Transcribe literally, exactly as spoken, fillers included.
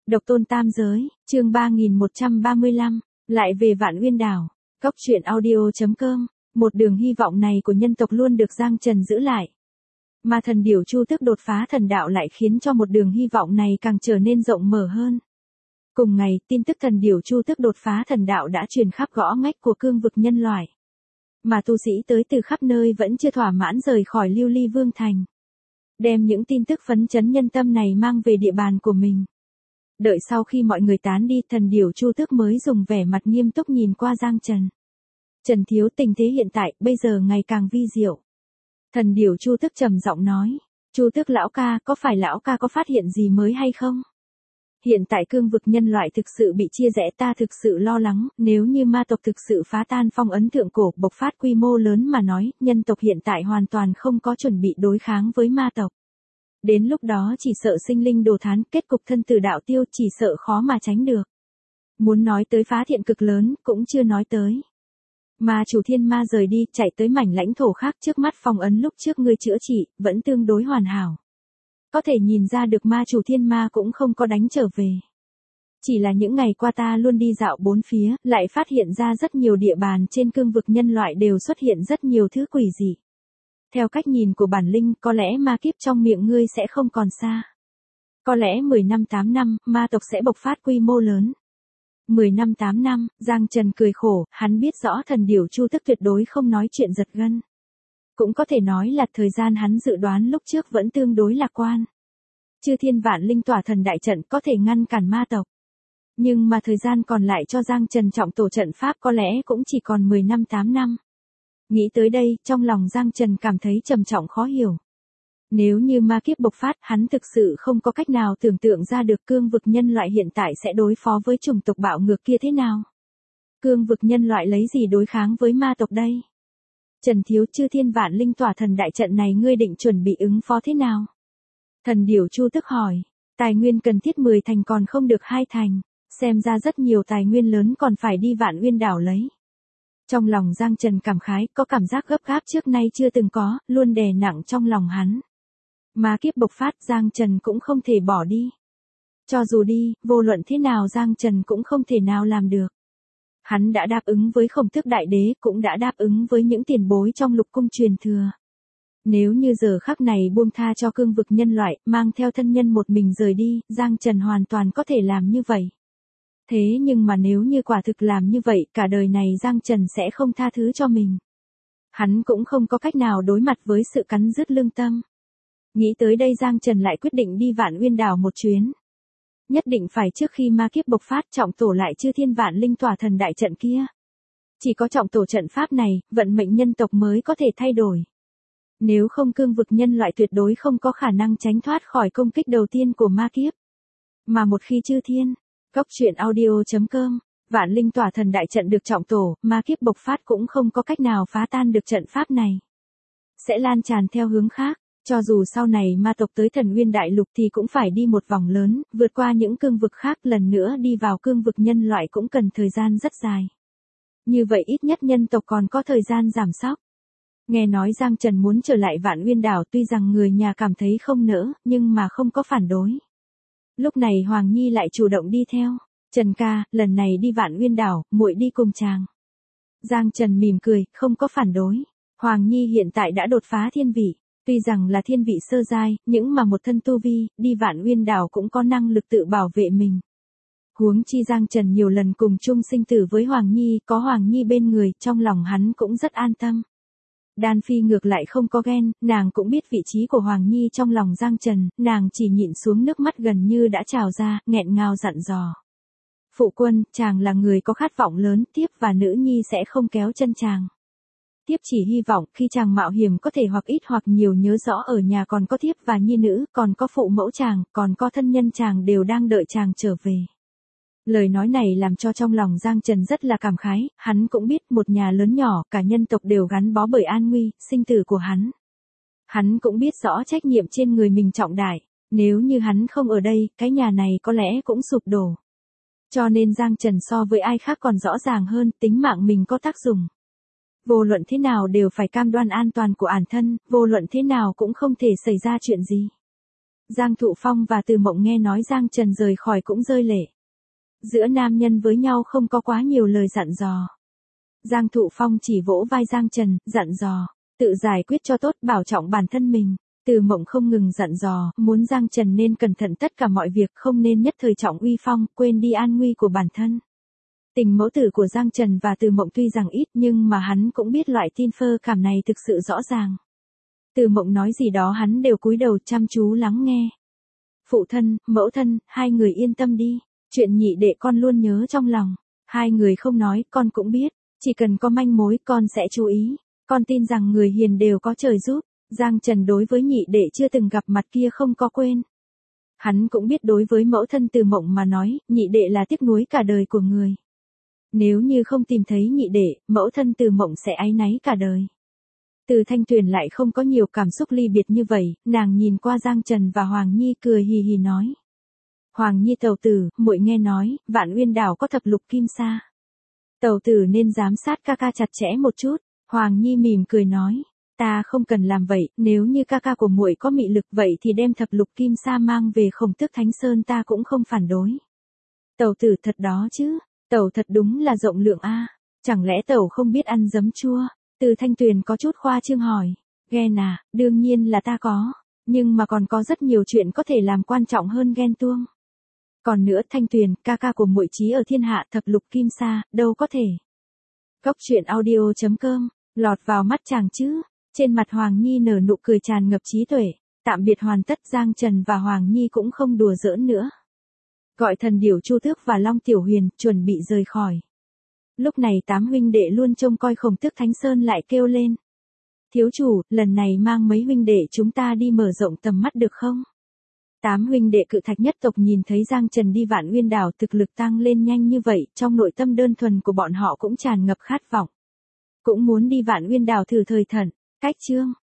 Độc tôn tam giới, chương ba nghìn một trăm ba mươi lăm, lại về Vạn Uyên Đảo. Cốc truyện audio chấm com, một đường hy vọng này của nhân tộc luôn được Giang Trần giữ lại. Mà thần điểu Chu Tước đột phá thần đạo lại khiến cho một đường hy vọng này càng trở nên rộng mở hơn. Cùng ngày, tin tức thần điểu Chu Tước đột phá thần đạo đã truyền khắp gõ ngách của cương vực nhân loại. Mà tu sĩ tới từ khắp nơi vẫn chưa thỏa mãn rời khỏi Lưu Ly Vương Thành. Đem những tin tức phấn chấn nhân tâm này mang về địa bàn của mình. Đợi sau khi mọi người tán đi, thần điểu Chu Tước mới dùng vẻ mặt nghiêm túc nhìn qua Giang Trần. Trần thiếu, tình thế hiện tại bây giờ ngày càng vi diệu. Thần điểu Chu Tước trầm giọng nói, Chu Tước lão ca, có phải lão ca có phát hiện gì mới hay không? Hiện tại cương vực nhân loại thực sự bị chia rẽ, ta thực sự lo lắng, nếu như ma tộc thực sự phá tan phong ấn thượng cổ bộc phát quy mô lớn mà nói, nhân tộc hiện tại hoàn toàn không có chuẩn bị đối kháng với ma tộc. Đến lúc đó chỉ sợ sinh linh đồ thán, kết cục thân tử đạo tiêu, chỉ sợ khó mà tránh được. Muốn nói tới phá thiện cực lớn, cũng chưa nói tới. Ma chủ thiên ma rời đi, chạy tới mảnh lãnh thổ khác, trước mắt phong ấn lúc trước ngươi chữa trị, vẫn tương đối hoàn hảo. Có thể nhìn ra được ma chủ thiên ma cũng không có đánh trở về. Chỉ là những ngày qua ta luôn đi dạo bốn phía, lại phát hiện ra rất nhiều địa bàn trên cương vực nhân loại đều xuất hiện rất nhiều thứ quỷ dị. Theo cách nhìn của bản linh, có lẽ ma kiếp trong miệng ngươi sẽ không còn xa. Có lẽ mười năm tám năm, ma tộc sẽ bộc phát quy mô lớn. mười năm tám năm, Giang Trần cười khổ, hắn biết rõ thần điểu Chu Tước tuyệt đối không nói chuyện giật gân. Cũng có thể nói là thời gian hắn dự đoán lúc trước vẫn tương đối lạc quan. Chư thiên vạn linh tỏa thần đại trận có thể ngăn cản ma tộc. Nhưng mà thời gian còn lại cho Giang Trần trọng tổ trận pháp có lẽ cũng chỉ còn mười năm tám năm. Nghĩ tới đây, trong lòng Giang Trần cảm thấy trầm trọng khó hiểu. Nếu như ma kiếp bộc phát, hắn thực sự không có cách nào tưởng tượng ra được cương vực nhân loại hiện tại sẽ đối phó với chủng tộc bạo ngược kia thế nào. Cương vực nhân loại lấy gì đối kháng với ma tộc đây? Trần thiếu, chư thiên vạn linh tỏa thần đại trận này ngươi định chuẩn bị ứng phó thế nào? Thần điểu Chu Tước hỏi, tài nguyên cần thiết mười thành còn không được hai thành, xem ra rất nhiều tài nguyên lớn còn phải đi Vạn Uyên Đảo lấy. Trong lòng Giang Trần cảm khái, có cảm giác gấp gáp trước nay chưa từng có, luôn đè nặng trong lòng hắn. Ma kiếp bộc phát, Giang Trần cũng không thể bỏ đi. Cho dù đi, vô luận thế nào Giang Trần cũng không thể nào làm được. Hắn đã đáp ứng với Khổng Tước Đại Đế, cũng đã đáp ứng với những tiền bối trong lục cung truyền thừa. Nếu như giờ khắc này buông tha cho cương vực nhân loại, mang theo thân nhân một mình rời đi, Giang Trần hoàn toàn có thể làm như vậy. Thế nhưng mà nếu như quả thực làm như vậy, cả đời này Giang Trần sẽ không tha thứ cho mình. Hắn cũng không có cách nào đối mặt với sự cắn rứt lương tâm. Nghĩ tới đây Giang Trần lại quyết định đi Vạn Uyên Đảo một chuyến. Nhất định phải trước khi ma kiếp bộc phát trọng tổ lại chư thiên vạn linh tỏa thần đại trận kia. Chỉ có trọng tổ trận pháp này, vận mệnh nhân tộc mới có thể thay đổi. Nếu không cương vực nhân loại tuyệt đối không có khả năng tránh thoát khỏi công kích đầu tiên của ma kiếp. Mà một khi chư thiên, cốc truyện audio chấm com, vạn linh tỏa thần đại trận được trọng tổ, ma kiếp bộc phát cũng không có cách nào phá tan được trận pháp này. Sẽ lan tràn theo hướng khác, cho dù sau này ma tộc tới Thần Uyên Đại Lục thì cũng phải đi một vòng lớn, vượt qua những cương vực khác, lần nữa đi vào cương vực nhân loại cũng cần thời gian rất dài. Như vậy ít nhất nhân tộc còn có thời gian giảm sóc. Nghe nói Giang Trần muốn trở lại Vạn Uyên Đảo, tuy rằng người nhà cảm thấy không nỡ, nhưng mà không có phản đối. Lúc này Hoàng Nhi lại chủ động đi theo. Trần ca, lần này đi Vạn Uyên Đảo, muội đi cùng chàng. Giang Trần mỉm cười, không có phản đối. Hoàng Nhi hiện tại đã đột phá thiên vị. Tuy rằng là thiên vị sơ giai, nhưng mà một thân tu vi, đi Vạn Uyên Đảo cũng có năng lực tự bảo vệ mình. Huống chi Giang Trần nhiều lần cùng chung sinh tử với Hoàng Nhi, có Hoàng Nhi bên người, trong lòng hắn cũng rất an tâm. Đan Phi ngược lại không có ghen, nàng cũng biết vị trí của Hoàng Nhi trong lòng Giang Trần, nàng chỉ nhịn xuống nước mắt gần như đã trào ra, nghẹn ngào dặn dò. Phụ quân, chàng là người có khát vọng lớn, thiếp và nữ nhi sẽ không kéo chân chàng. Thiếp chỉ hy vọng khi chàng mạo hiểm có thể hoặc ít hoặc nhiều nhớ rõ ở nhà còn có thiếp và nhi nữ, còn có phụ mẫu chàng, còn có thân nhân chàng đều đang đợi chàng trở về. Lời nói này làm cho trong lòng Giang Trần rất là cảm khái, hắn cũng biết một nhà lớn nhỏ, cả nhân tộc đều gắn bó bởi an nguy, sinh tử của hắn. Hắn cũng biết rõ trách nhiệm trên người mình trọng đại, nếu như hắn không ở đây, cái nhà này có lẽ cũng sụp đổ. Cho nên Giang Trần so với ai khác còn rõ ràng hơn, tính mạng mình có tác dụng. Vô luận thế nào đều phải cam đoan an toàn của bản thân, vô luận thế nào cũng không thể xảy ra chuyện gì. Giang Thụ Phong và Từ Mộng nghe nói Giang Trần rời khỏi cũng rơi lệ. Giữa nam nhân với nhau không có quá nhiều lời dặn dò. Giang Thụ Phong chỉ vỗ vai Giang Trần, dặn dò, tự giải quyết cho tốt, bảo trọng bản thân mình. Từ Mộng không ngừng dặn dò, muốn Giang Trần nên cẩn thận tất cả mọi việc, không nên nhất thời trọng uy phong, quên đi an nguy của bản thân. Tình mẫu tử của Giang Trần và Từ Mộng tuy rằng ít nhưng mà hắn cũng biết loại tin phơ cảm này thực sự rõ ràng. Từ Mộng nói gì đó hắn đều cúi đầu chăm chú lắng nghe. Phụ thân, mẫu thân, hai người yên tâm đi. Chuyện nhị đệ con luôn nhớ trong lòng. Hai người không nói, con cũng biết. Chỉ cần có manh mối con sẽ chú ý. Con tin rằng người hiền đều có trời giúp. Giang Trần đối với nhị đệ chưa từng gặp mặt kia không có quên. Hắn cũng biết đối với mẫu thân Từ Mộng mà nói, nhị đệ là tiếc nuối cả đời của người. Nếu như không tìm thấy nhị đệ, mẫu thân Từ Mộng sẽ áy náy cả đời. Từ Thanh Tuyền lại không có nhiều cảm xúc ly biệt như vậy, nàng nhìn qua Giang Trần và Hoàng Nhi cười hì hì nói. Hoàng Nhi tẩu tử, muội nghe nói, Vạn Uyên đảo có thập lục kim sa. Tẩu tử nên giám sát ca ca chặt chẽ một chút. Hoàng Nhi mỉm cười nói, ta không cần làm vậy, nếu như ca ca của muội có mị lực vậy thì đem thập lục kim sa mang về Khổng Tước Thánh Sơn ta cũng không phản đối. Tẩu tử thật đó chứ, tẩu thật đúng là rộng lượng a, chẳng lẽ tẩu không biết ăn giấm chua? Từ Thanh Tuyền có chút khoa trương hỏi, ghen à, đương nhiên là ta có, nhưng mà còn có rất nhiều chuyện có thể làm quan trọng hơn ghen tuông. Còn nữa Thanh Tuyền, ca ca của muội chí ở thiên hạ thập lục kim sa, đâu có thể. Góc truyện audio chấm com, lọt vào mắt chàng chứ, trên mặt Hoàng Nhi nở nụ cười tràn ngập trí tuệ, tạm biệt hoàn tất Giang Trần và Hoàng Nhi cũng không đùa giỡn nữa. Gọi thần điểu Chu Tước và Long Tiểu Huyền, chuẩn bị rời khỏi. Lúc này tám huynh đệ luôn trông coi Khổng Tước Thánh Sơn lại kêu lên. Thiếu chủ, lần này mang mấy huynh đệ chúng ta đi mở rộng tầm mắt được không? Tám huynh đệ Cự Thạch nhất tộc nhìn thấy Giang Trần đi Vạn Uyên đảo thực lực tăng lên nhanh như vậy, trong nội tâm đơn thuần của bọn họ cũng tràn ngập khát vọng. Cũng muốn đi Vạn Uyên đảo thử thời thận, cách chương.